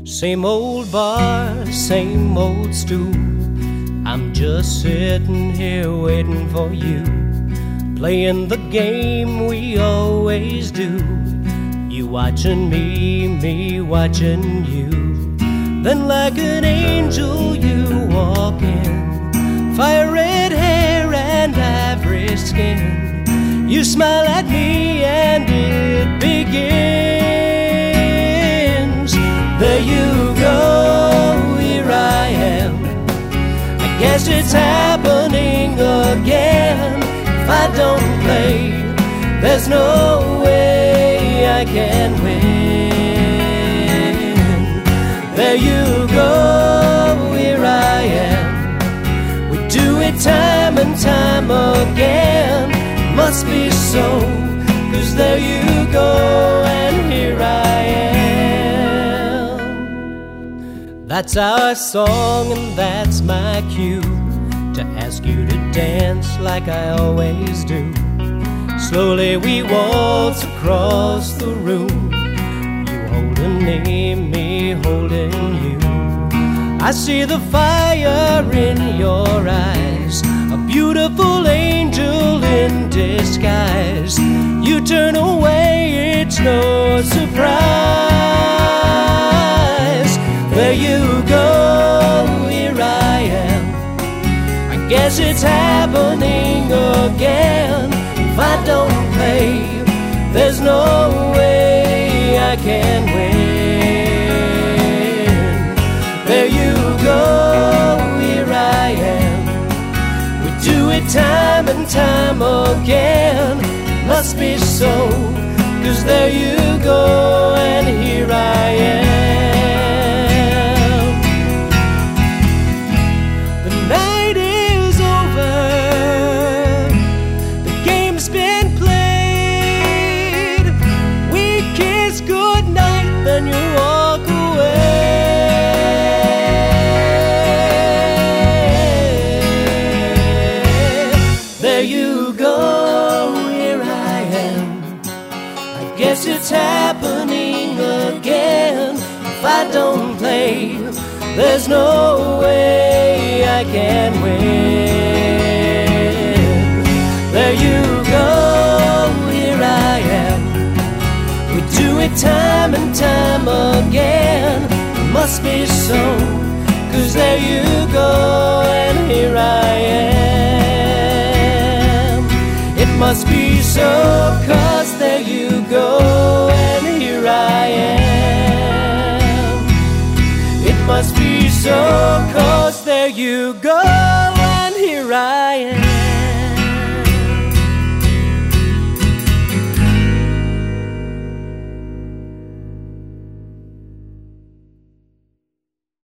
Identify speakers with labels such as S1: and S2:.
S1: Same old bar, same old stool. I'm just sitting here waiting for you, playing the game we always do. You watching me, me watching you. Then like an angel you walk in, fire red hair and ivory skin. You smile at me and it begins. There you go, here I am. I guess it's happening again. If I don't play, there's no way I can win. There you go, here I am. We do it time and time again. Must be so, 'cause there you go and here I am. That's our song and that's my cue to ask you to dance like I always do. Slowly we waltz across the room, you holding me, me holding you. I see the fire in your eyes, a beautiful angel in disguise. You turn away, it's no surprise. There you go, here I am. I guess it's happening again. If I don't play, there's no way I can win. There you go, here I am. We do it time and time again. Must be so, 'cause there you go and here I am. The night is over, the game's been played. We kiss goodnight, then you walk away. There you go, here I am. I guess it's happening again. If I don't play, there's no way I can win. There you go, here I am. We do it time and time again. It must be so, 'cause there you go and here I am. It must be so, 'cause there you go and here I am. It must be so, 'cause there you go.